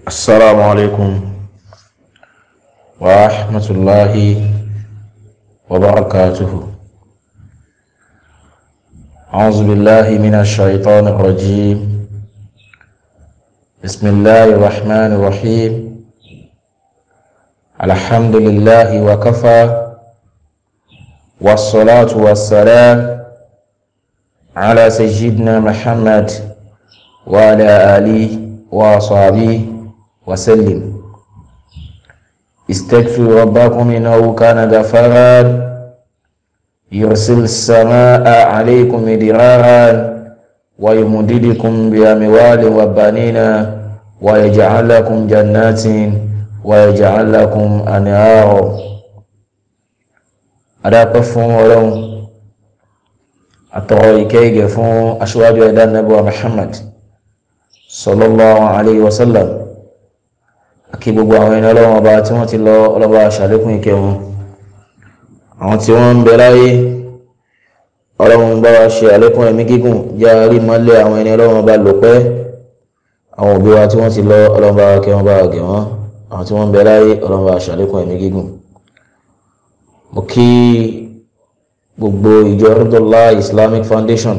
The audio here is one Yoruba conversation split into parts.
السلام عليكم ورحمة الله وبركاته. أعوذ بالله من الشيطان الرجيم. بسم الله الرحمن الرحيم. الحمد لله وكفى، والصلاة والسلام على سيدنا محمد وعلى آله وصحبه وسلم. استغفروا ربكم إنه كان غفارا يرسل السماء عليكم مدرارا ويمددكم بأموال وبنين ويجعل لكم جنات ويجعل لكم أنهارا. adápẹ́ fún Ọlọ́run, àtọrọ ìkẹ́ fún aṣíwájú ẹ̀dá Ànábì wa Muhammad sallallahu alayhi wa sallam. Àkí gbogbo àwọn ẹni Ọlọ́run ọba tí wọ́n ti lọ, ọlọ́ba ṣàlékún ìkẹ́ wọn. Àwọn tí wọ́n ń bẹ láyé, Ọlọ́run bá wa ṣe àlékún ẹ̀mí gígùn, jẹ́ rí mọ́lẹ̀ àwọn ẹni Ọlọ́run ọba lò pẹ́. Àwọn òbí wa tí wọ́n ti lọ, Ọlọ́run bá wa kẹ́ wọn, bá wa gẹ̀ wọ́n. Àwọn tí wọ́n ń bẹ láyé, Ọlọ́run bá wa ṣàlékún ẹ̀mí gígùn. Mo kí gbogbo ìjọ Ridullah Islamic Foundation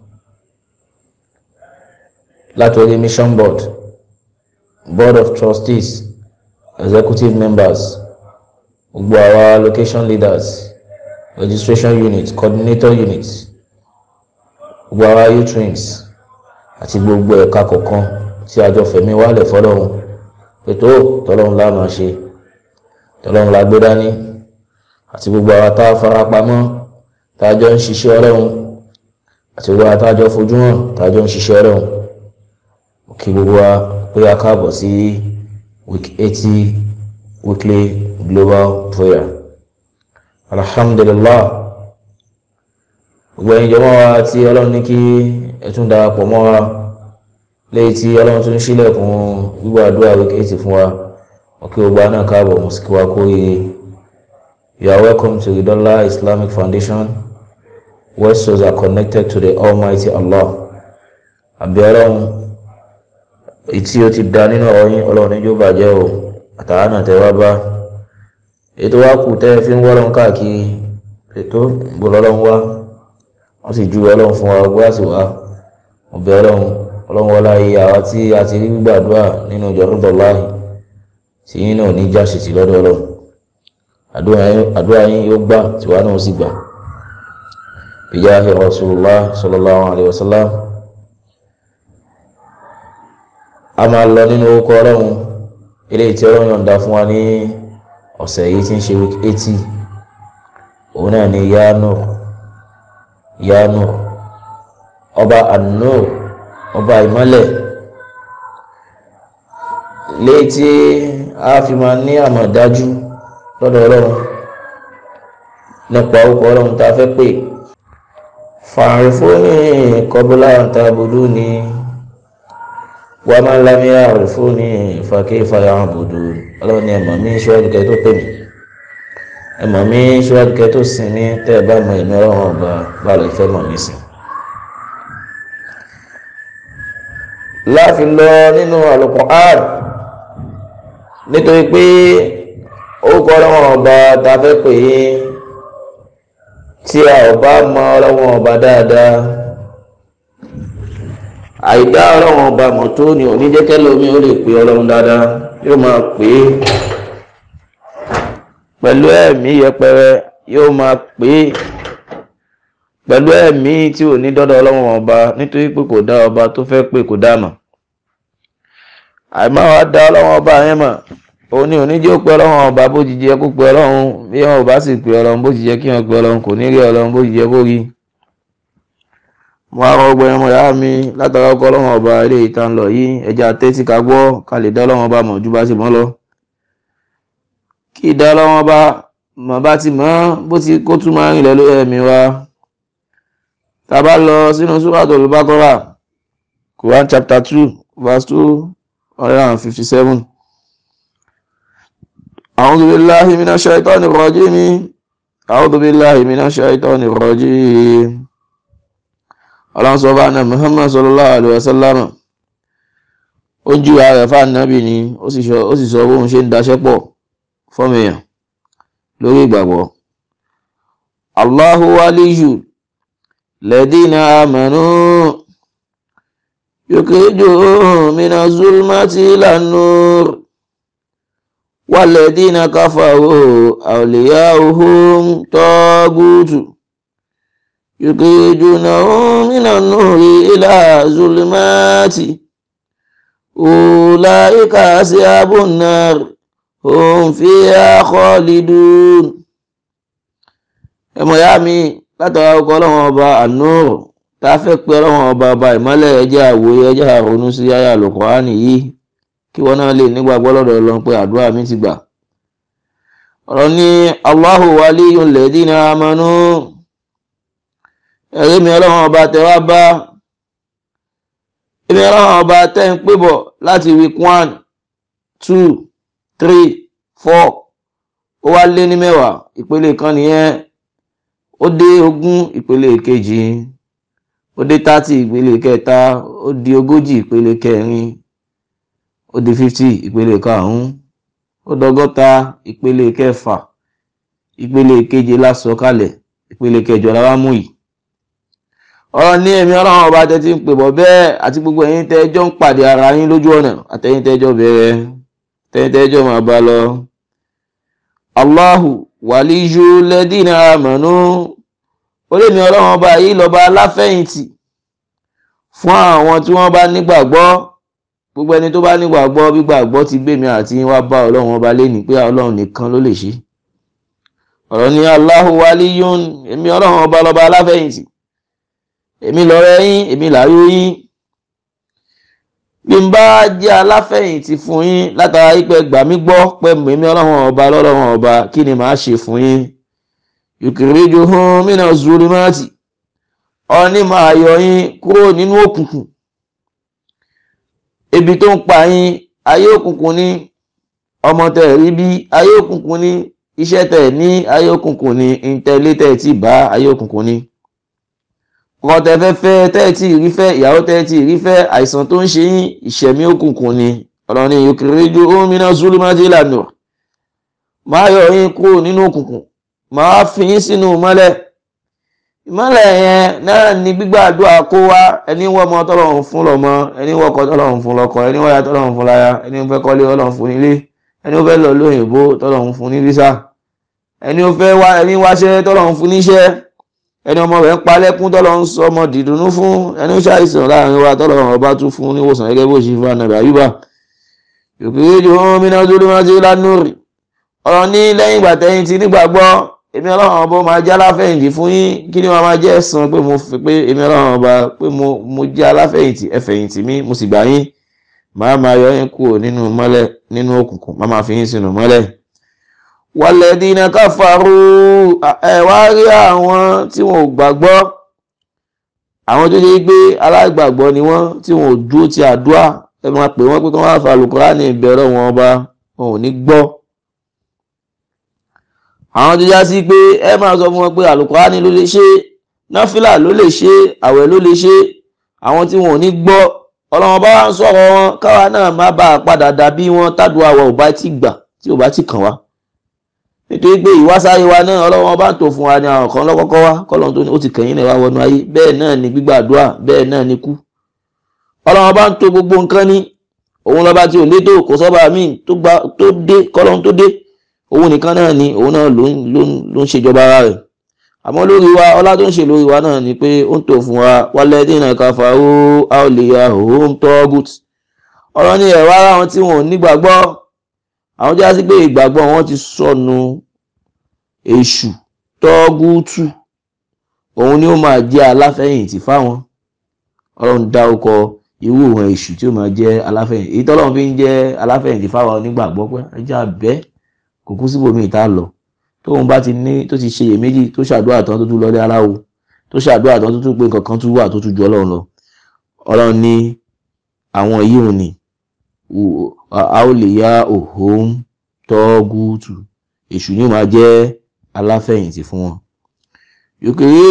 látòrí Mission Board, Board of Trustees, Executive Members, gbogbo àwa Location Leaders, Registration Unit, Coordinator Unit, gbogbo àwa Youth Wings àti gbogbo ẹ̀ka kọ̀ọ̀kan tí a jọ fẹ̀mí wálẹ̀ fọ́lọ́run pẹ̀tọ́ tọ́lọ́run la máa ṣe, tọ́lọ́run la gbé dání, àti gbogbo àwa tá a fara pamọ́ tá a jọ ń ṣiṣẹ́ Ọlọ́run, àti gbogbo àwa tá a jọ fojú hàn tá a jọ ń ṣiṣẹ́ Ọlọ́run. Kí gbogbo wa pé a káàbọ̀ sí week 80 weekly global prayer. Alhamdulillah, gbogbo ẹ̀yin jọmọ́ wa tí Ọlọ́run ní kí ẹ tún darapọ̀ mọ́ wa léyìí tí Ọlọ́run tún ṣílẹ̀kùn gbígbà àdúrà week 80 fún wa. Kí gbogbo wa náà káàbọ̀ mọ́ sí kí wa kó ire. You are welcome to Ridullah Islamic Foundation, where souls are connected to the Almighty Allah. Àbí Ọlọ́run ìtí ó ti dá nínú ọ̀rọ̀ yín, Ọlọ́run ní yóò bàjẹ́ o, àtàánà tẹ́ wá bá. Ètò wa kù tẹ́ fi ń wọ́lọ́run káàkiri, ètò ìbòlọ́lọ́run wá, wọ́n sì ju Ọlọ́run fún wa gbá sí wa. Ọbẹ̀ Ọlọ́run wọlá iye àwa tí a ti rí gbàdúrà nínú ìjọ Ridullah tí yín náà ní jáṣì sí lọ́dọ̀ Ọlọ́run. Àdúrà yín yóò gbà, tiwa náà sì gbà. Bijahi Rasulullah sallallahu alayhi wa sallam. A máa lọ nínú orúkọ Ọlọ́run eléyìí tí Ọlọ́run yọ̀ǹda fún wa ní ọ̀sẹ̀ yìí tí ń ṣe week 80. Òun náà ni Ya Nur, ọba An-Nur, ọba ìmọ́lẹ̀, léyìí tí a fi máa ní àmọ̀dájú lọ́dọ̀ Ọlọ́run nípa orúkọ Ọlọ́run tá a fẹ́ pè. Fa'rifuni qabla an ta'buduni wa man lam ya'rifuni fa kayfa ya'budun. Ọlọ́run ni ẹ̀mọ̀ mi ṣíwájú kẹ́ tó pè mí, ẹ̀mọ̀ mi ṣíwájú kẹ́ tó sìn mí. Tẹ́ ẹ bá mọ èmi Ọlọ́run ọba, bá lè fẹ́ mọ̀ mí sìn. Láàfin lọ nínú Al-Qur'an, nítorí pé orúkọ Ọlọ́run ọba tá a fẹ́ pè é, tí a ò bá mọ Ọlọ́run ọba dáadáa, àìdá Ọlọ́run ọba mọ̀ tó ní òní jẹ́ kẹ́lẹ́ omi ó lè pè Ọlọ́run dáadáa. Yóò máa pè é pẹ̀lú ẹ̀mí yẹpẹrẹ, yóò máa pè é pẹ̀lú ẹ̀mí tí ò ní dọ́dọ̀ Ọlọ́run ọba, nítorí pé kò dá ọba tó fẹ́ pè kò dá mọ̀. àìmáa wá dá Ọlọ́run ọba yẹn mọ̀, òní jẹ́ ó pe Ọlọ́run ọba bó ti jẹ́ kó pe Ọlọ́run. Bí wọn ò bá sì pe Ọlọ́run bó ti jẹ́ kí wọn pe Ọlọ́run, kò ní rí Ọlọ́run bó ti jẹ́ kó rí. Mo á rọ ọgbọ́n ẹmọ ìyá mi látara ọkọ Ọlọ́run ọba ilé ìta ń lọ yìí, ẹja tẹ́tí ká gbọ́ ká lè dá Ọlọ́run ọba mọ̀ ju bá sì mọ́ lọ. Kí dá Ọlọ́run ọba mọ̀ bá ti mọ̀ bó ti kó tún máa rìn lọ lórí ẹ̀mí wa. Tá bá lọ sínú Suratul Baqarah, Quran chapter 2 verse 257. أعوذ بالله من الشيطان الرجيم. أعوذ بالله من الشيطان الرجيم. Allah subhanahu Muhammad sallallahu alaihi wasallam ó ń júwe ara rẹ̀ fún ànábì ni ó sì sọ bóun ṣe ń daṣẹ́ pọ̀ fọ́mìyàn lórí ìgbàgbọ́. Allahu waliyyu ladina amanu yukhrijuhum mina zulmati ilan nur walladina kafaru awliya'uhum tagutu yukhrijunahum minan nuri ila zulmati ulaika ashabun nar hum fiha khalidun. ẹmọ ya mi látara ọkọ̀ ọlọ́run ọba An-Nur tá a fẹ́ pé ọlọ́run ọba ìmọ́lẹ̀ ẹjẹ́ àwòye ẹjẹ́ àrònú sí àyá Al-Qur'ani yìí kí wọ́n náà lè nígbàgbọ́ lọ́dọ̀ Ọlọ́run pé àdúrà mi ti gbà. ọ̀rọ̀ ní Allahu waliyyul ladina amanu, ẹ̀rí mi ọlọ́run ọba tẹ wá bá, èmi ọlọ́run ọba tẹ́ ń pé bọ̀ láti week 1 2 3 4 ó wá lé ní 10, ìpele kan nìyẹn. Ó dé 20 ìpele kejì, ó dé 30 ìpele kẹta, ó di 40 ìpele kẹrin, ó di 50 ìpele karùn-ún, ó dọgọ́ta ìpele kẹfà, ìpele keje lásọ̀kalẹ̀, ìpele kẹjọ la wá mú yìí. ọ̀rọ̀ ní èmi ọlọ́run ọba tẹ́ ti ń pè bọ̀ bẹ́ẹ̀ àti gbogbo ẹ̀yin tẹ́jọ́ ń pàdé ara yín lójú ọ̀nà àtẹ̀yin tẹ́jọ́ bẹ̀rẹ̀ tẹ́yin tẹ́jọ́ máa bá lọ. Allahu waliyyu ladina amanu, ó lè ní ọlọ́run ọba yìí lọ́ba aláfẹ̀yìntì fún àwọn tí wọ́n bá nígbàgbọ́. gbogbo ẹni tó bá nígbàgbọ́, gbígbàgbọ́ ti gbé mi àti yín wá bá ọlọ́run ọba lẹ́ni pé ọlọ́run nìkan ló lè ṣe. ọ̀rọ̀ ní Allahu waliyyun, èmi ọlọ́run ọba lọ́ba aláfẹ̀yìntì, èmi lọ́rẹ́ yín, èmi láyọ̀ yín. bí n bá jẹ́ aláfẹ̀yìntì fún yín látara ipẹ́ gbà mí gbọ́ pé èmi ọlọ́run ọba lọ́lọ́run ọba, kí ni màá ṣe fún yín? yukhrijuhum mina zulumati, ọ̀ní máa yọ yín kúrò nínú òkùnkùn. ebi tó ń pa yín, ayé òkùnkùn ni. ọmọ tẹ̀ rí bí, ayé òkùnkùn ni. iṣẹ́ tẹ̀ ní, ayé òkùnkùn ni. ìtẹ̀lé tẹ̀ tí bá, ayé òkùnkùn ni. ọkọ tẹ fẹ́ tẹ́ tí rí fẹ́, ìyàwó tẹ́ tí rí fẹ́, àìsàn tó ń ṣe yín, ìṣẹ̀mí òkùnkùn ni. ọ̀rọ̀ ni yukhrijuhum mina zulumati ilan nur, máa yọ yín kúrò nínú òkùnkùn, máa fi yín sínú ìmọ́lẹ̀. ìmọ́lẹ̀ yẹn náà ni gbígbàdúrà kó wá. ẹni wọ́n ọmọ tọ́lọ́run fún lọ́mọ, ẹni wọ́n ọkọ tọ́lọ́run fún lọ́kọ, ẹni wọ́n ya tọ́lọ́run fún láya, ẹni wọ́n fẹ́ kọ́lé tọ́lọ́run fún nílé, ẹni wọ́n fẹ́ lọ lóyìnbó tọ́lọ́run fún ní físà, ẹni wọ́n fẹ́ wá ẹni wáṣẹ́ tọ́lọ́run fún níṣẹ́, ẹni ọmọ rẹ̀ ń palẹ́kún tọ́lọ́run sọ ọmọ dìdùnnú fún, ẹni ó ṣàìsàn láàrin wa tọ́lọ́run ọba tún fún níwòsàn gẹ́gẹ́ bó ṣe fún Ànábì Àyùbá. yukhrijuhum mina zulumati ilan nur, ọ̀rọ̀ ní lẹ́yìn ìgbà tẹ́yìn ti nígbàgbọ́, èmi ọlọ́run ọba máa jẹ́ aláfẹ̀yìntì fún yín. kí ni wọ́n máa jẹ́ ẹ̀san pé mo fi pé èmi ọlọ́run ọba pé mo jẹ́ aláfẹ̀yìntì, ẹ̀fẹ̀yìntì mi, mo sì gbà yín. máa yọ yín kúrò nínú mọ́lẹ̀, nínú òkùnkùn, máa fi yín sínú mọ́lẹ̀. walladina kafaru, ẹ wá rí àwọn tí wọn ò gbàgbọ́, àwọn tó ṣe gbé aláìgbàgbọ́ ni wọ́n, tí wọn ò dúró ti àdúrà. ẹ máa pè wọ́n pé kí wọ́n wá fa Al-Qur'ani ìbẹ̀rẹ̀ wọn ọba, wọn ò ní gbọ́. àwọn tó já sí pé ẹ máa sọ fún wọn pé Al-Qur'ani ló lè ṣe, náfìlà ló lè ṣe, àwẹ̀ ló lè ṣe. àwọn tí wọn ò ní gbọ́, ọlọ́run bá wá ń sọ̀rọ̀ wọn, káwa náà má bàa padà dàbí wọn tádùá wa ò bá ti gbà, tí ò bá ti kàn wá. nítorí pé ìwásáyé wa náà ọlọ́run bá ń tò fún wa ní àwọn kan lọ́kọ́kọ́ wá, kọ́lọ́run tó ní ó ti kẹ̀yìn náà wá wọnú ayé. bẹ́ẹ̀ náà ni gbígbàdúrà, bẹ́ẹ̀ náà ni kú. ọlọ́run bá ń tò gbogbo nǹkan ní, òun lọ́ba tí ò létò, kò sọ́ba míì tó dé, kọ́lọ́run tó dé, òun nìkan náà ni, òun náà ló ń ṣèjọba ara rẹ̀. àmọ́ lórí wa, ọlá tó ń ṣe lórí wa náà ni pé ó ń tò fún wa. walladina kafaru awliya'uhum tagut, ọ̀rọ̀ ní ẹ̀wá ara wọn tí wọn ò nígbàgbọ́, àwọn jẹ́ sí pé ìgbàgbọ́ wọn ti sọnù. èṣù tọ́gùtù, òun ni ó máa jẹ́ aláfẹ̀yìntì fáwọn. ọlọ́run dá ọkọ irú ìwọ̀n èṣù tí ó máa jẹ́ aláfẹ̀yìntì. èyí tọ́lọ́run fi ń jẹ́ aláfẹ̀yìntì fáwọn onígbàgbọ́ pé ẹjẹ́ àbẹ́ kò kú síbòmí ìta lọ. tóun bá ti ní, tó ti ṣe iyèméjì, tó ṣàdúrà tán tó tún lọlé aláwo, tó ṣàdúrà tán tó tún pé nǹkan kan tún wà tó tún ju ọlọ́run lọ. ọlọ́run ní àwọn yìí ò ní awliya'uhum tagutu, èṣù ni ó máa jẹ́ aláfẹ̀yìntì fún wọn.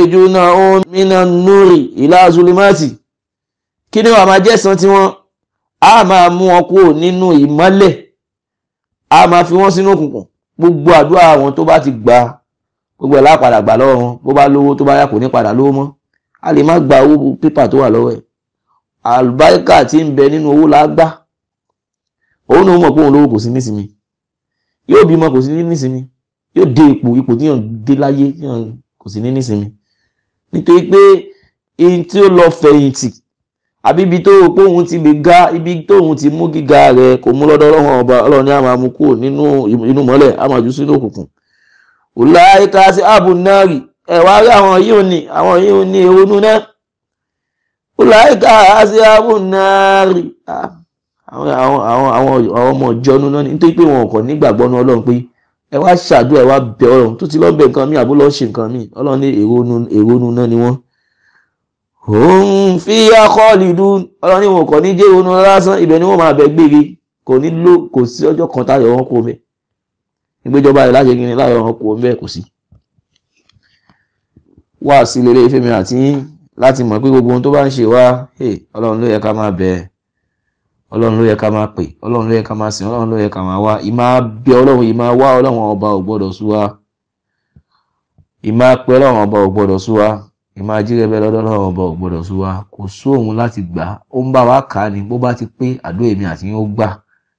yukhrijunahum minan nuri ila zulumati, kí ni wàá máa jẹ́ san tí wọ́n? a máa mú wọn kúrò nínú ìmọ́lẹ̀, a máa fi wọ́n sínú òkùnkùn. Gbogbo àdúrà wọn tó bá ti gbà, gbogbo ẹ̀ lápadà gbà lọ́wọ́ wọn. Bó bá lówó tó bá yá kò ní padà lówó mọ́. A lè má gba owó pépà tó wà lọ́wọ́ ẹ̀. Àlùbáríkà tí ń bẹ nínú owó la gbà. Òun náà mọ̀ pé òun lówó kò sí nísìmí. Yóò bímọ kò sí nísìmí. Yóò dé ipò tí yàn dé láyé kò sí nísìmí. Nítorí pé in tí ó lọ fẹ̀yìntì àbí ibi tó rò pé òun ti lè ga, ibi tó òun ti mú gíga rẹ̀ kò mú lọ́dọ̀ Ọlọ́run ọba. Ọlọ́run ni a máa mú kúrò nínú inú mọ́lẹ̀, a máa jù sínú òkùnkùn. Ulaika ashabun nari, ẹ wá rí àwọn yìí ò ní èrònú náà. Ulaika ashabun nari, àwọn ọmọ ìjọnu náà, nítorí pé wọn kò nígbàgbọ́ ní Ọlọ́run pé ẹ wá ṣàdúrà, ẹ wá bẹ Ọlọ́run tó ti lọ bẹ nǹkan mi àbó lọ ṣe nǹkan mi. Ọlọ́run ní èrònú náà ni wọ́n. Hum fiha khalidun, Ọlọ́run ní wọn kò ní jẹ́ èrònú lásán, ibẹ̀ ni wọ́n máa bẹ gbére, kò sí ọjọ́ kan táyọ̀ wọn kó mẹ́. Ìgbéjọba rẹ̀ láti gíní láyọ̀ wọn kó mẹ́ kò sí. Wá sí lélẹ̀ ìfẹ́mi àti láti mọ̀ pé gbogbo ohun tó bá ń ṣe wá, Ọlọ́run ló yẹ ká máa bẹ, Ọlọ́run ló yẹ ká máa pè, Ọlọ́run ló yẹ ká máa sìn, Ọlọ́run ló yẹ ká máa wá. Ìmá bẹ Ọlọ́run, ìmá wá Ọlọ́run ọba ò gbọdọ̀ sú wa. Ìmá pè Ọlọ́run ọba ò gbọdọ̀ sú wa. Ìmá jírẹ̀bẹ̀ lọ́dọ̀ Ọlọ́run ọba ò gbọdọ̀ sú wa. Kò sú òun láti gbà. Ó ń bá wa kà ní bó bá ti pé àdúrà èmi àti yín ó gbà.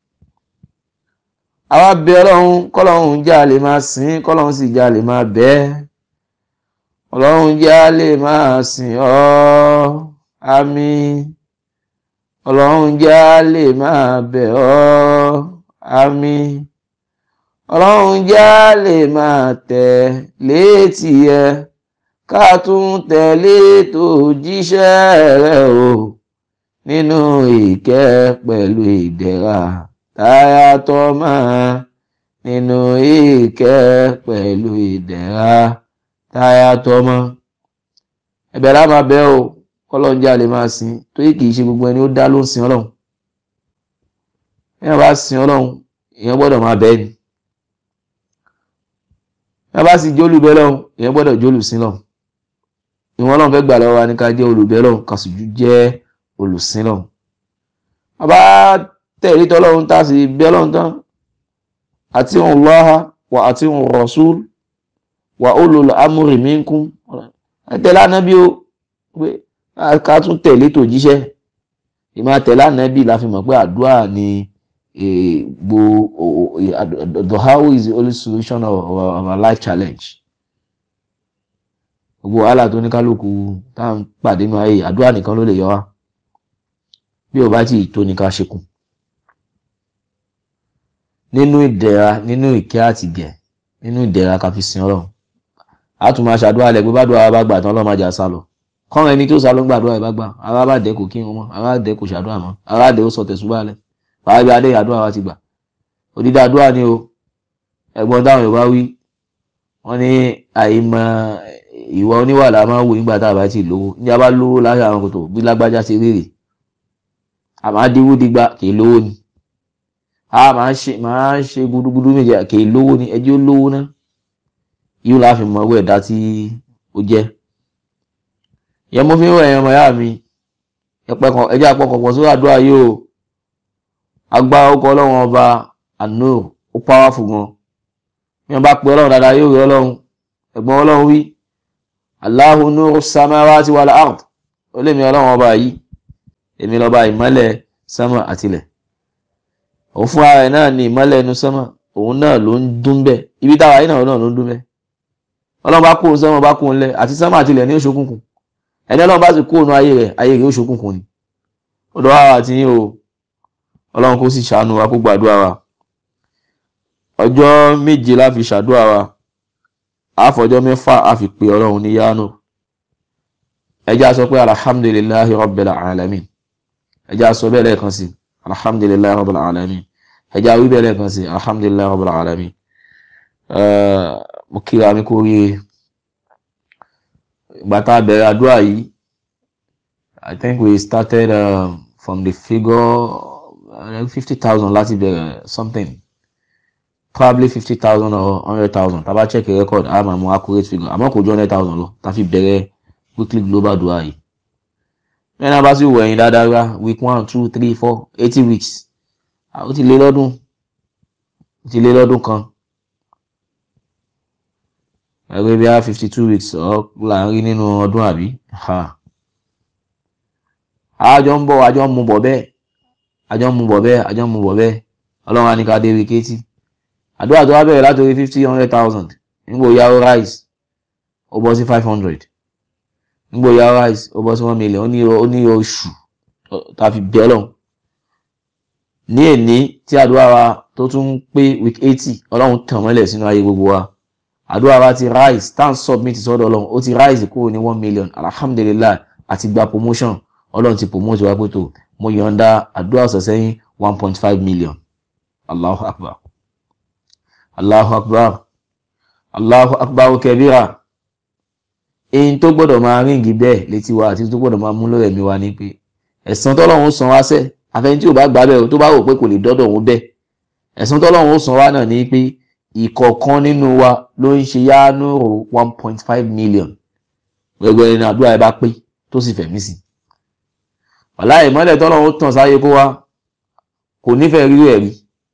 Àwa bẹ Ọlọ́run, kọ́lọ́run jẹ́ a lè máa sìn, kọ́lọ́run sì jẹ́ a lè máa bẹ̀. Ọlọ́run jẹ́ a lè máa sìn ọ́, àmín. Ọlọ́run jẹ́ a lè máa bẹ̀ ọ́, àmín. Ọlọ́run jẹ́ a lè máa tẹ̀ létí ẹ, ká tún tẹ̀lé tó jíṣẹ́ rẹ̀ o, nínú ìkẹ́ pẹ̀lú ìdẹ̀ra táyà tọ́mọ, nínú ìkẹ́ pẹ̀lú ìdẹ̀ra táyà tọ́mọ. Ẹ̀bẹ̀ la máa bẹ̀ o, Ọlọ́run jẹ́ a lè máa sìn, torí kìí ṣe gbogbo ẹni ó dá ló ń sìn Ọlọ́run. Èèyàn bá sìn Ọlọ́run, èèyàn gbọ́dọ̀ máa bẹ̀ ni. Èèyàn bá sì jẹ́ olùbẹ̀ Ọlọ́run, èèyàn gbọ́dọ̀ jẹ́ olùsìn Ọlọ́run. Ìwọ̀n Ọlọ́run fẹ́ gbà lọ́wọ́ wa ní ká jẹ́ olùbẹ̀ Ọlọ́run, ká sì jẹ́ olùsìn Ọlọ́run. A bá tẹ̀lé tọ́lọ́run tá sì bẹ̀ Ọlọ́run tán, ati'u Allaha wa ati'u Rasul wa ulul amri minkum. Ẹ tẹ̀lé Ànábì o, pé ká tún tẹ̀lé tó jíṣẹ́. Ìmá tẹ̀lé Ànábì la fi mọ̀ pé àdúrà ni the how is the only solution of our life challenge. Gbogbo wàhálà tó ní kálukú tá ń pàdé nínú ayé, àdúrà nìkan ló lè yọ wá. Bí ó bá ti tó ní ká ṣekú. Nínú ìdẹ̀ra, nínú ìkẹ́ àti gẹ̀, nínú ìdẹ̀ra ká fi sìn Ọlọ́run. A tún máa ṣàdúrà lẹ̀ pé bá dúà bá gbà tán Ọlọ́run máa jà sálọ. Kọ́rin ẹni tó sálọ ń gbàdúrà bá gbà, ara bá dẹ̀ kò kí wọn mọ́, ara dẹ̀ kò ṣàdúrà mọ́, ara dẹ̀ ó sọ tẹ̀sùbá lẹ̀. Wàá bí adé àdúrà wa ti gbà. Odidi àdúrà ni o. Ẹ̀gbọ́n táwọn Yorùbá wí, wọ́n ní àìmọ̀ ìwà oníwà la máa ń wò nígbà tá a bá ti lówó. Ní a bá lówó láyé àwọn kòtò bí lágbájá ṣe rèrè. A máa dínwó digba kì í lówó ni. A máa ń ṣe gudugudu méje kì í lówó ni, ẹjẹ́ ó lówó náà. Yíò láfi mọ owó ẹ̀dá tí ó jẹ́. Ìyẹn mo fi ń rọ ẹ̀yàn ọmọ ìyá mi. Ẹjẹ́ àpọ̀kọ̀pọ̀ sórí àdúrà yìí o. Agbára ọkọ̀ Ọlọ́run ọba àánú ó powerful gan. Bí wọ́n bá pe Ọlọ́run dáadáa yóò rí Ọlọ́run. Ẹ̀gbọ́n Ọlọ́run wí, Allahu nuru samawati wal ard. Ó lè mi Ọlọ́run ọba yìí. Èmi lọ́ba ìmọ́lẹ̀ sánmà àtilẹ̀. Òun fún ara ẹ̀ náà ni ìmọ́lẹ̀ inú sánmà. Òun náà ló ń dún bẹ́ẹ̀. Ibi táwa yìí náà ló ń dún bẹ́ẹ̀. Ọlọ́run bá kó sánmà bá kó ńlẹ̀ àti sánmà àtilẹ̀ ní òṣòkùnkùn. Ẹni Ọlọ́run bá sì kó inú ayé rẹ̀ òṣòkùnkùn ni. Ó dọ̀ wá àti yín o. Ọlọ́run kó sì ṣàánú wa kó gbàdúrà wa. Ọjọ́ 7 la fi ṣàdúrà wa. Àfọjọ́ 6 a fi pè Ọlọ́run ní yánú. Ẹ jẹ́ á sọ pé alhamdulillahi rabbil alamin. Ẹ jẹ́ á sọ bẹ́ẹ̀ lẹ́ẹ̀kan sí. Alhamdulillahi rabbil alamin. Ẹ jẹ́ á wí bẹ́ẹ̀ lẹ́ẹ̀kan sí. Alhamdulillahi rabbil alamin. Mo kíra mi kó rí ìgbà tá bẹ̀rẹ̀ àdúrà yìí. I think we started from the figure 50,000 láti bẹ̀rẹ̀ something. Probably 50,000 or 100,000. Tá bá check record, a máa mú accurate figure. Àmọ́ kò jọ 100,000 lọ. Tá fi bẹ̀rẹ̀ weekly global dua yìí. mẹ́rin bá sì wọ̀ ẹ̀yìn dáadáa rá week 1 2 3 4 80 weeks ó ti lé lọ́dún kan ẹgbẹ́ bí i 52 weeks láàrin nínú ọdún àbí àjọ ń mú bọ̀ bẹ́ẹ̀ ọlọ́run á ní ká dé week 80 àdúrà tó wá bẹ̀rẹ̀ láti orí 50,000 nígbò yàwó rise ó bọ́ sí 500 nígbò yàwó rise ó bọ́ sí 1 million ó ní oṣù tàbí bẹ́ẹ̀lọ́n ní èní tí àdúrà wa tó tún pé week 80 ọlọ́run tàn mọ́lẹ̀ sínú ayé gbogbo wa àdúrà wa ti rise stand submit sọ́dọ̀ ọlọ́run ó ti rise kúrò ní 1 million alhamdulillah àti gba promotion ọlọ́run ti promote wa pé tó mo yọ̀ǹda àdúrà ọ̀sẹ̀ sẹ́yìn 1.5 million Allahu akbar Allahu akbar Allahu akbar kabira èyí tó gbọ́dọ̀ máa ríǹgì bẹ́ẹ̀ létí wa àti tó gbọ́dọ̀ máa mú lórí ẹ̀mí wa ní pé ẹ̀san tọ́lọ́run san wá sẹ́ àfẹ́ni tí ò bá gbà bẹ́ẹ̀ tó bá rò pé kò lè dọ́dọ̀ òun bẹ́ẹ̀ ẹ̀san tọ́lọ́run san wá náà ní pé ìkọ̀ọ̀kan nínú wa ló ń ṣe yánúrò 1.5 million gbogbo ẹni àdúrà ẹ bá pé tó sì fẹ̀mí sí wàláhì ìmọ́lẹ̀ tọ́lọ́run tàn sáyé kó wá kò nífẹ̀ẹ́ rí ẹ̀rí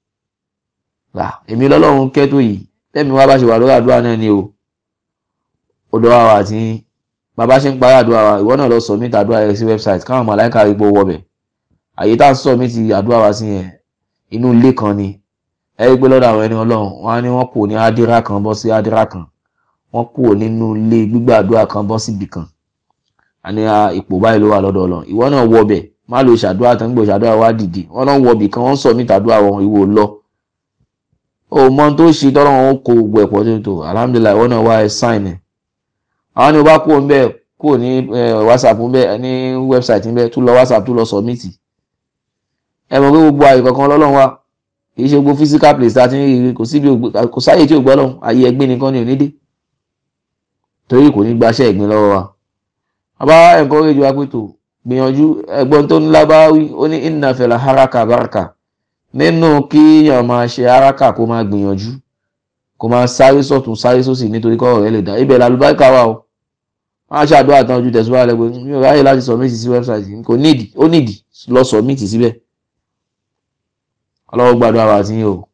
èmi lọ́lọ́run kẹ́tò yìí tẹ́mi wá bá ṣe wà lórí àdúrà náà ni o odò wa àti bàbá ṣe ń parí àdúrà wa ìwọ náà lọ submit àdúrà rẹ sí website káwọn màláìka rí pé ó wọbẹ̀ àyè tá à ń submit àdúrà wa sí yẹn inú ilé kan ni ẹ rí pé lọ́dọ̀ àwọn ẹni ọlọ́run wọn á ní wọ́n kò ní ádírà kan bọ́ sí ádírà kan wọ́n kò nínú ilé gbígbà àdúrà kan bọ́ síbì kan àní ipò báyìí ló wà lọ́dọ̀ ọlọ́run ìwọ náà wọbẹ̀ má lo ṣàdúrà tán gbò ṣàdúrà wá dìde wọ́n náà wọbì kan wọ́n submit àdúrà wọn ìwọ lọ o mọ tó ṣe tọ́lọ́ wọn kó gbogbo ẹ̀pọ̀ tó alhamdulillah ìwọ náà wá ẹ sign ẹ̀ àwọn ni o bá kúrò ńbẹ̀ kúrò ní whatsapp ńbẹ̀ ní website ńbẹ̀ tún lọ whatsapp tún lọ submit ẹ mọ̀ pé gbogbo àyè kankan lọ́lọ́run wa kì í ṣe gbogbo physical place tá a ti ń rí kò sáyè tí ò gbọ́ lọ́hùn ayé ẹgbẹ́ nìkan ni ò ní dé torí kò ní gbaṣẹ́ ìgbín lọ́wọ́ wa bàbá encourage wa pé tó gbìyànjú ẹ̀gbọ́n tó ńlá bá wí ó ní inna fil haraka baraka nínú kíyàn máa ṣe haraka kó máa gbìyànjú kó máa sáré sọ̀tún sáré sósì nítorí kọ́ ọ̀rẹ́ lè dá ibẹ̀ làlùbáríkà wà o máa ṣàdúrà tán ojú tẹ̀síwájú lẹ́gbẹ̀ẹ́ mi ò ráyè láti submit sí website kò nídìí ó nídìí lọ submit síbẹ̀ ọlọ́wọ́ gbàdúrà wa tí yín o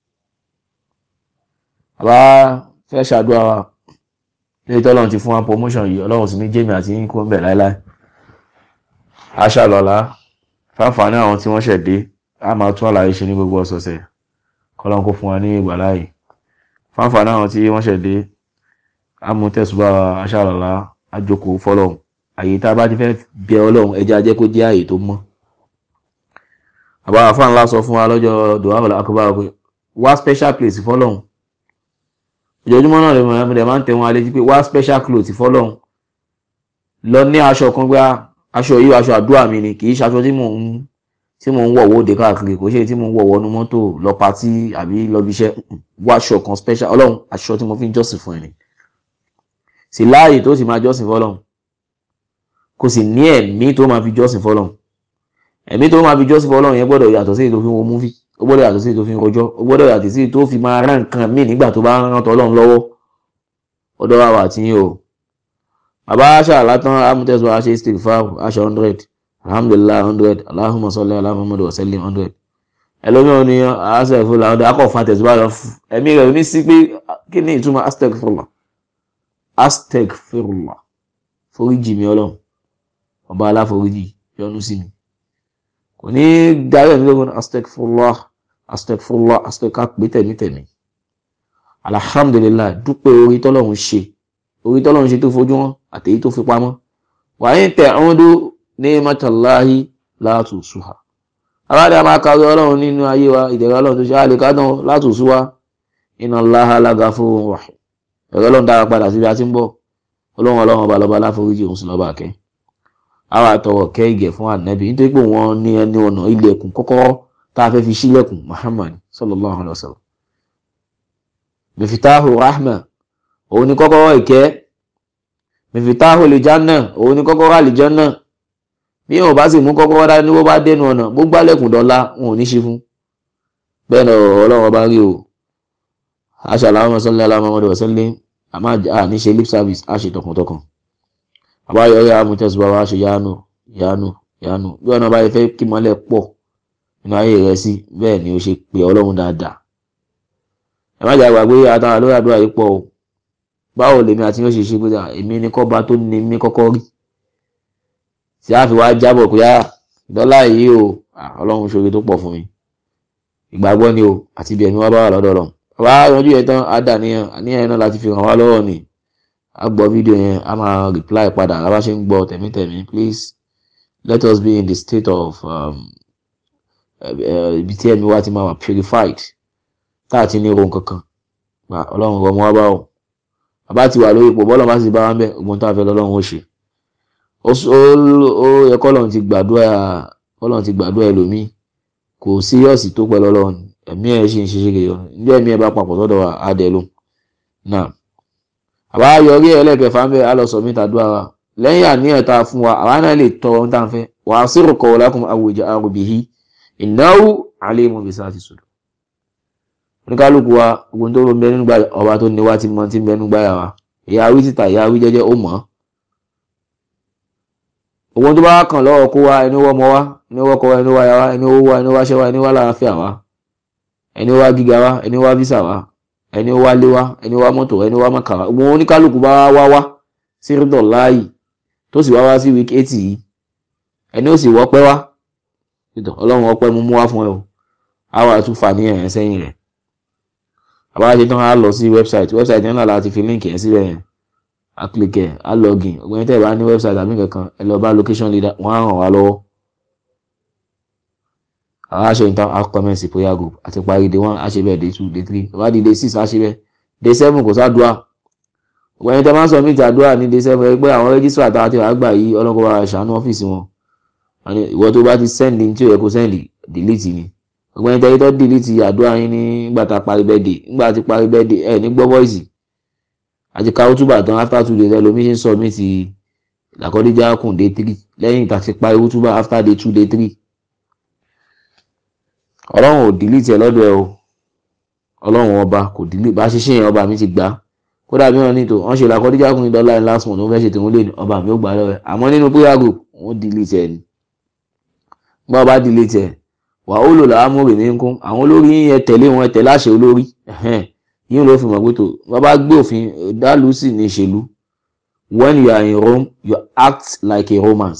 àbá fẹ́ ṣàdúrà wa lórí tọ́lọ́run ti fún wa promotion yìí ọlọ́run sì ní jẹ́mi àti yín kó ń bẹ̀ láíláí aṣàlọ́lá fáfàní àwọn tí wọ́n ṣẹ̀ dé a máa tún àlàyé ṣe ní gbogbo ọ̀sọ̀ọ̀sẹ̀ kọ́lọ́run kó fún wa ní ìgbàláyè fáfàní àwọn tí wọ́n ṣẹ̀ dé a mú tẹ̀sùbà aṣàlọ́lá àjòkó fọlọ́run àyè tá a bá ti fẹ́ bẹ ọlọ́run ẹjẹ́ ajẹ́ kó jẹ́ àyè tó mọ́ àbá àfáà ńlá sọ fún wa lọ́jọ́ dùwàwọ̀lá akọ́bá pé wá special place fọ́lọ́hun ojoojúmọ́ náà lè máa ń tẹ̀wọ́n alẹ́ jí pé wá special clothes fọ́lọ́hun lọ ní aṣọ kan gbá aṣọ yìí aṣọ àdúrà mi ni kì í ṣaṣọ tí mò ń wọ̀ wóde káàkiri kò ṣe tí mò ń wọ̀ wọnú mọ́tò lọ patí àbí lọ bí iṣẹ́ wá aṣọ kan special ọlọ́run aṣọ tí mo fi ń jọ́sìn fún ẹni sì láàyè tó sì máa jọ́sìn fọ́lọ́hun kò sì ní ẹ̀mí tó máa fi jọ́sìn fọ́lọ́hun ẹ̀mí tó máa fi jọ́sìn fọ́lọ́run yẹn gbọ́dọ̀ yàtọ̀ sí èyí tó fi ń wo múfì ó gbọ́dọ̀ yàtọ̀ sí èyí tó fi ń rojọ́ ó gbọ́dọ̀ yàtọ̀ sí èyí tó fi máa rán nǹkan míì nígbà tó bá rán tọ́lọ́run lọ́wọ́ ọ̀dọ̀ wa wà tí yín o bàbá aṣọ àlátán amútẹ́sọ aṣọ istighfar aṣọ 100 alhamdulillah 100 allahumma salli ala muhammad wa sallim 100 ẹlòmíràn ní aṣọ ìfúnla ọdọ akọ̀fà tẹ̀síwá lọ ẹ̀mí rẹ̀ ní sí pé kí ni ìtumọ̀ astaghfirullah foríjì mi ọlọ́run ọba aláforíjì yọ́nú sí mi kò ní dáyọ̀ ní lógún astaghfirullah pé tẹ̀mítẹ̀mí alhamdulillah dúpẹ́ orí tọ́lọ́run ṣe tó fojú wọn àtèyí tó fi pamọ́ wa in ta'udu ni'matallahi la tuhsuha aláàdé a máa kàwé ọlọ́run nínú ayé wa ìdẹ̀rẹ̀ ọlọ́run tó ṣe á lè kádàn la tuhsuha inna Allaha lagafurun rahim ẹ̀rọ ọlọ́run dára padà síbi a ti ń bọ̀ ọlọ́run ọba lọ́ba aláforíjì òun sì lọ́ba kẹ́ àwa àtọwọ̀ kẹ́ ìgẹ̀ fún ànábì nítorí pé wọ́n ní ẹni ọ̀nà ilẹ̀kùn kọ́kọ́rọ́ tá a fẹ́ fi sílẹ̀kùn Muhammad sallallahu alaihi wasallam mifitahu rahma òun ni kọ́kọ́rọ́ ìkẹ́ mifitahu lijanna òun ni kọ́kọ́rọ́ àlìjánná bí wọn bá sì mú kọ́kọ́rọ́ dání ní wọ́n bá dẹnu ọ̀nà gbogbo alẹ́kùn dọ́là wọn ò ní ṣe fún bẹ́ẹ̀ náà ọlọ́run bá rí o aṣàlàmọ́ sallallahu alaihi wasallam àmà ní ṣe lip service á ṣe tọkàntọkàn àbáyọrí àmútẹ́sùbà wa ṣe yánu ìyanu bí ọ̀nà bá fẹ́ kí mọ́lẹ̀ pọ̀ nínú ayé rẹ sí bẹ́ẹ̀ ni ó ṣe pé Ọlọ́run dáadáa. Ẹ má jà gbàgbé àtàwọn lórí àdúrà yìí pọ̀ o. Báwo lèmi àti yóò ṣe pé èmi ní kọ́ba tó ní mí kọ́kọ́ rí tí a fi wá jábọ̀ pé dọ́là yìí o Ọlọ́run ṣoore tó pọ̀ fún mi. Ìgbàgbọ́ ni o àti ibi ẹ̀mí wá bá wà lọ́dọ̀ Ọlọ́run. Bàbá yanjú yẹn tán á dà àníyàn náà láti fi ràn wá lọ́wọ́ ni. A gbọ́ fídíò yẹn a máa reply padà a bá ṣe ń gbọ́ tẹ̀mítẹ̀mí. Please let us be in the state of ibi tí ẹ̀mí wa ti máa wà purified tá a ti ní rohun kankan. Ọlọ́run rọ̀ mọ́ wá bá o. Bàbá ti wà lórí ipò bọ́lọ̀ bá sì bá wá ń bẹ̀ ogun tó a fẹ́ lọ́lọ́run ó ṣe. Ó yẹ kọ́lọ́run ti gbàdúrà ẹlòmíì kò síríọ̀sì tó pẹ̀lú Ọlọ́run ẹ̀mí ẹ̀ ṣì ń ṣiṣẹ́ kiri ọ̀nà níjọ́ ẹ̀mí ẹ̀ bá papọ̀ sọ́dọ̀ wa á dẹ̀ lóhùn. Náà àbá yọrí ẹlẹ́kẹ̀fà ń bẹ̀ á lọ submit àdúrà wa lẹ́yìn àníyàn tá a fún wa àwa náà lè tọrọ ohun tá à ń fẹ́ wa asirru qawlakum aw ijharu bihi innahu alimun bizati sudur. Oníkálukú wa ogun tó ń bẹ nínú gbáyà ọba tó ní wá ti mọ tí ń bẹ nínú gbáyà wa ìyá wí síta ìyá wí jẹ́jẹ́ ó mọ̀. Ogun tó bá kàn lọ́wọ́ kó wa ẹni wọ́ mọ wa ẹni wọ́ kọ wa ẹni wá ya wa ẹni owó wa ẹni wá ṣẹ́ wa ẹni wá láàáfíà wa ẹni wá gíga wa ẹni wá visa wa ẹni wá lé wa ẹni wá mọ́tò ẹni wá mọ́kà wa ogun oníkálukú bá wá sí rídọ̀ láàyè tó sì wá sí week 80 yìí ẹni ó sì wọ́pẹ́ wá Ọlọ́run ọpẹ́ mú wá fún ẹ o a wà tún fà níyàn yẹn sẹ́yìn rẹ̀. Àbá ṣe tán á lọ sí website yẹn náà láti fi link yẹn síbẹ̀ yẹn a click ẹ̀ a login ọgbẹ́ni tẹ́ ẹ bá ní website àbí kankan ẹ lọ bá location leader wọ́n á ràn wá lọ́wọ́. Àwọn aṣọ ìtàn a comment sí prayer group àti parí day 1 a ṣe bẹ́ẹ̀ day 2 day 3 wá di day 6 a ṣe bẹ́ẹ̀ day 7 kò sádùá. Ọgbẹ́ni tẹ́ máa ń submit àdúrà ní day 7 ẹgbẹ́ àwọn registrar àtàwọn tí wàá gbà yìí ọlọ́kọ̀ bá ṣàánú ọ́fíìsì wọn. Ìwọ tó bá ti send tí ó yẹ kó send delete ni. Ọgbẹ́ni tẹ́ tó delete àdúrà yín nígbà tá a parí birthday nígbà tí parí birthday ẹ̀ ní gbọ́ voice àti ká útúbà tán after 2 days ẹlòmí ṣe ń submit làkọ́díjà kùn day 3 lẹ́yìn tá a ti parí útúbà after day 2 day 3. Ọlọ́run ò delete ẹ lọ́dọ̀ ẹ o Ọlọ́run ọba kò delete bá ṣe ṣe yẹn ọba mi ti gbà kódà bí wọ́n ní tó wọ́n ṣe làkọ́díjà kùn ní dọ́là in last month wọ́n fẹ́ ṣe tòun lé ní ọba mi ó gbà lọ́wọ́ ẹ àmọ́ nínú prayer group wọ́n delete ẹ ni. Bá ọba delete ẹ wà ó lò láàmúrè ní kún àwọn olórí yẹn tẹ̀lé wọn tẹ̀lé àṣẹ olórí yíò ló fi mọ̀ pé tó wọ́n bá gbé òfin dálù sí ní ìṣèlú. When you are in Rome you act like a Roman.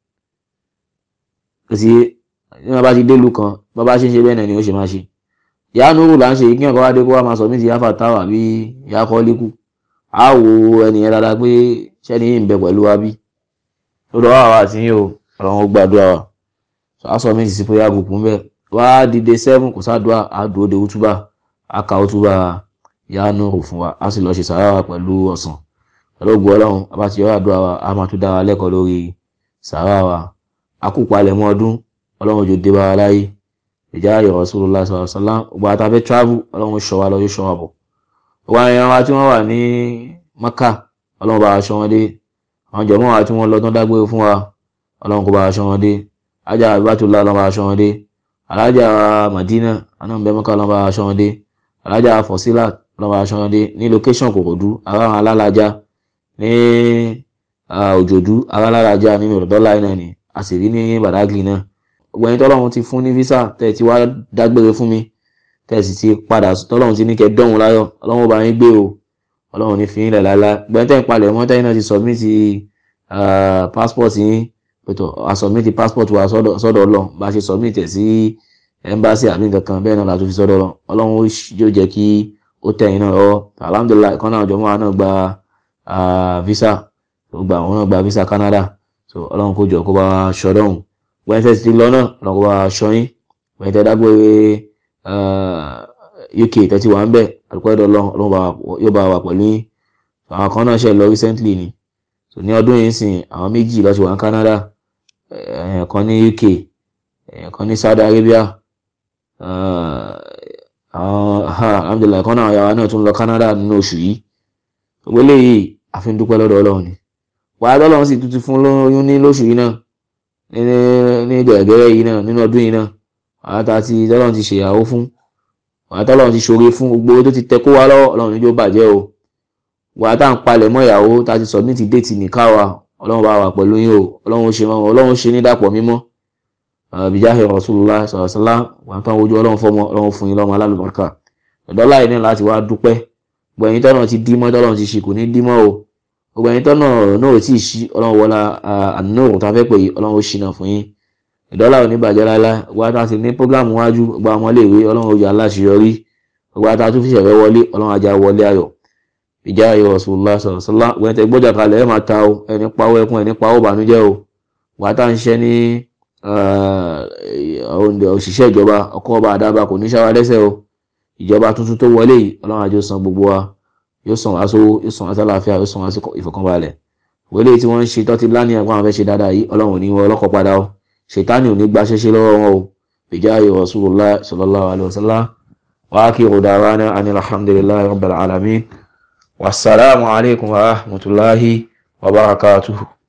Kìsì ní wọ́n bá ti délùú kan bá bá ṣe ń ṣe bẹ́ẹ̀ náà ni ó ṣe máa ṣe. Ìyá nùrù là ń ṣe kí ọkọ̀ wá dé kó wá máa sọ mí ti yáfà táwà bí ìyá kọ́ líkù á wo ẹnìyẹn dáadáa pé ṣẹ́ni yìí ń bẹ pẹ̀lú wa bí. Lọ́dọ̀ wà wá àti yín o Ọlọ́run ó gbàdúrà wa. A sọ mí ti sí prayer group ń bẹ̀ wá di day 7 kò sádùá á dúró de útúbà á ka útúbà ìyá nùrù fún wa á sì lọ ṣe sàárà wa pẹ̀lú ọ̀sán pẹ̀lú ògùn Ọlọ́run a bá ti yọ àdúrà wa a máa tún dá wa lẹ́kọ̀ọ́ lórí sàárà wa a kú palẹ̀ mọ́ ọdún Ọlọ́run jò dé bá wa láyé ìjà ayọ̀ Rasulullah sallallahu alaihi wasallam gbogbo àtàfẹ́ travel Ọlọ́run ṣọ́ wa lọ yóò ṣọ́ wa bọ̀ gbogbo àwọn èèyàn wa tí wọ́n wà ní Maka Ọlọ́run bá wa ṣọ́ wọn dé àwọn jọ̀mọ́ wa tí wọ́n lọ tán dágbére fún wa Ọlọ́run kó bá wa ṣọ́ wọn dé ajá àbátúlá Ọlọ́run bá wa ṣọ́ wọn dé alájà Madina àná ń bẹ Maka Ọlọ́run bá wa ṣọ́ wọn dé alájà Fọ̀sílà Ọlọ́run bá wa ṣọ́ wọn dé ní location Kòròdú ara àwọn alálàjá ní Òjòdú ara alálàjá nínú ìrọ̀dọ́là iná ni a sì rí ní Badagry náà ọgbẹ̀yìn tọ́lọ́run ti fún ní visa tẹ́ ti wá dágbére fún mi tẹ́ sì ti padà tọ́lọ́run ti ní kẹ́ dọ́hun láyọ̀ Ọlọ́run bá yín gbé o Ọlọ́run ní fi yín lẹ̀ láíláí gbẹ̀yìn tẹ́ ń palẹ̀ mọ́ tẹ́yìn náà ti submit passport yín pẹ̀tọ̀ a submit passport wa sọ́dọ̀ Ọlọ́run bá ṣe submit ẹ̀ sí embassy àbí nǹkan kan bẹ́ẹ̀ náà la tún fi sọ́dọ̀ Ọlọ́run yóò jẹ́ kí ó tẹ̀yìn náà lọ́wọ́ alhamdulillah kan náà jọmọ́ náà gba visa gba àwọn náà gba visa Canada so Ọlọ́run kó jọ kó bá ṣọdọ̀hún wọ́n fẹ́ ti lọ náà Ọlọ́run kó bá ṣọyín wọ́n tẹ́ dágbére UK tẹ́tí wà ń bẹ̀ àdúpẹ́dọ̀ Ọlọ́run yóò bá wà pẹ̀lú yín àwọn kan náà ṣe lọ recently ni so ní ọdún yìí sìn àwọn méjì lọ sí wà ní Canada kan ní UK kan ní Saudi Arabia alhamdulillah kan náà yàrá náà tún lọ Canada nínú oṣù yìí gbogbo eléyìí àfi ń dúpẹ́ lọ́dọ̀ Ọlọ́run ni wàá tọ́lọ́run sì tuntun fún lóyún ní lóṣù yìí náà ní gẹ̀rẹ́gẹ́rẹ́ yìí náà nínú ọdún yìí náà wàá ta ti tọ́lọ́run ti ṣèyàwó fún wàá tọ́lọ́run ti ṣoore fún gbogbo tó ti tẹ kó wá lọ́wọ́ Ọlọ́run níjó bàjẹ́ o wàá tá à ń palẹ̀ mọ́ ìyàwó ta ti submit déètì nìka wa ọlọ́run bá wà pẹ̀lú yín o, ọlọ́run ṣe ní dàpọ̀ mímọ́ bijahi rasulullah sallallahu alaihi wasallam wà tán ojú ọlọ́run fọmọ ọlọ́run fún yín lọ́mọ alálùbáríkà ọ̀dọ́lá yìí ní láti wá dúpẹ́ gbogbo ẹ̀yin tọ́nà ti dímọ́ tọ́lọ́run ti ṣe kò ní dímọ́ o gbogbo ẹ̀yin tọ́nà náà tí ì ṣí ọlọ́run wọlá àánú tá fẹ́ pè yí ọlọ́run ó ṣínà fún yín ìdọ́là ò ní bàjẹ́ láíláí wá tá ti ní prógráàmù wájú gbogbo àwọn ọmọléèwé ọlọ́run ó yà aláṣeyọrí gbogbo àtà tó fi ṣẹ̀fẹ́ wọlé ọlọ́run ajá wọlé ayọ̀ bijahi rasulullah sallallahu alaihi wasallam wọ́n tẹ gbọ́jà kalẹ̀ ẹ̀ máa ta o ẹni pawó ẹkún ẹni pawó bànújẹ́ o wà tá ń ṣẹ́ ní òṣìṣẹ́ ìjọba ọkọ̀ ọba àdába kò ní ṣáwá lẹ́sẹ̀ o ìjọba tuntun tó wọlé yìí ọlọ́run àjọ san gbogbo wa yóò san wá sówó yóò san wá sálàáfíà yóò san wá sí ìfọ̀kànbalẹ̀ wọlé tí wọ́n ń ṣe tọ́tí lánìyàn kó àwọn fẹ́ ṣe dáadáa yìí ọlọ́run ò ní wọn ọlọ́kọ̀ padà o ṣètánì ò ní gba ṣẹ́ṣẹ́ lọ́wọ́ wọn o bijahi rasulullah sallallahu alaihi wasallam wa akhiru da'wana anil hamdulillahi rabbil alamin wassalamu alaikum wa rahmatullahi wa barakatuh.